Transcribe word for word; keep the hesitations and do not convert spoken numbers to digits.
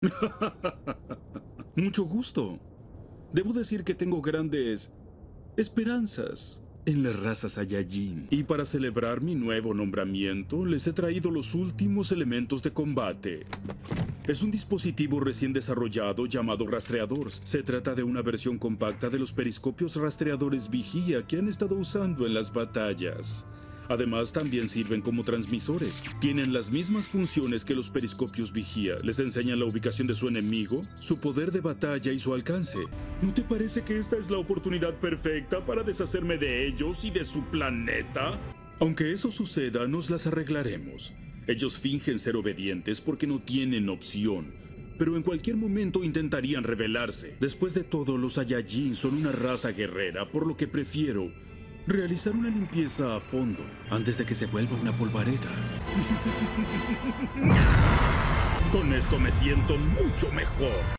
Mucho gusto. Debo decir que tengo grandes esperanzas en la raza Saiyajin. Y para celebrar mi nuevo nombramiento, les he traído los últimos elementos de combate. Es un dispositivo recién desarrollado llamado rastreador. Se trata de una versión compacta de los periscopios rastreadores vigía que han estado usando en las batallas. Además, también sirven como transmisores. Tienen las mismas funciones que los periscopios vigía. Les enseñan la ubicación de su enemigo, su poder de batalla y su alcance. ¿No te parece que esta es la oportunidad perfecta para deshacerme de ellos y de su planeta? Aunque eso suceda, nos las arreglaremos. Ellos fingen ser obedientes porque no tienen opción, pero en cualquier momento intentarían rebelarse. Después de todo, los Saiyajin son una raza guerrera, por lo que prefiero realizar una limpieza a fondo antes de que se vuelva una polvareda. Con esto me siento mucho mejor.